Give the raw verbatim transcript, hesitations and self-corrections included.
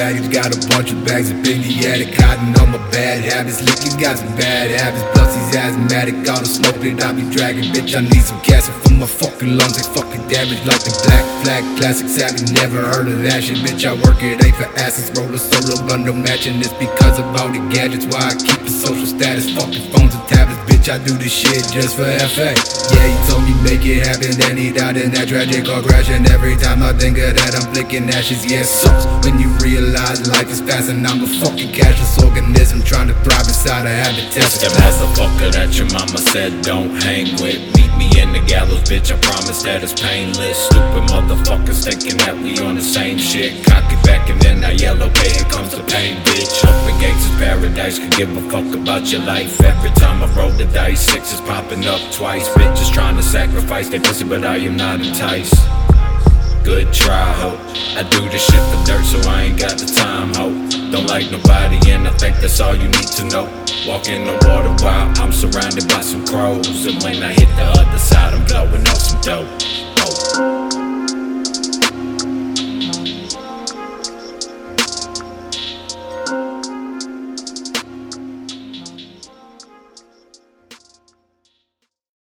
baggage, got a bunch of bags of big the attic. Hiding on my bad habits, licking got some bad habits. Plus he's asthmatic, all the smoke that I be dragging. Bitch, I need some casting for my fucking lungs. They fucking damage like the Black Flag classics. Have you never heard of that shit? Bitch, I work it ain't for asses. Roll a solo gun, no matching. It's because of all the gadgets. Why I keep the social status, fucking phones and tablets. Bitch, I do this shit just for F A. Yeah, he told me make it happen, then he died in that tragic car crash. And every time I think of that, I'm flicking ashes. Yeah, it sucks when you realize life is fast and I'm a fucking cashless organism trying to thrive inside a habitat. That motherfucker that your mama said don't hang with, meet me in the gallows, bitch, I promise that it's painless. Stupid motherfuckers thinking that we on the same shit. Cock it back and then I yell, okay, here comes the pain, bitch. Open gates is paradise, could give a fuck about your life. Every time I roll the dice, six is popping up twice. Bitches trying to sacrifice their pussy, but I am not enticed. Good try, ho. I do this shit for dirt, so I ain't got the time, ho. Don't like nobody, and I think that's all you need to know. Walk in the water while I'm surrounded by some crows, and when I hit the other side, I'm blowing off some dope.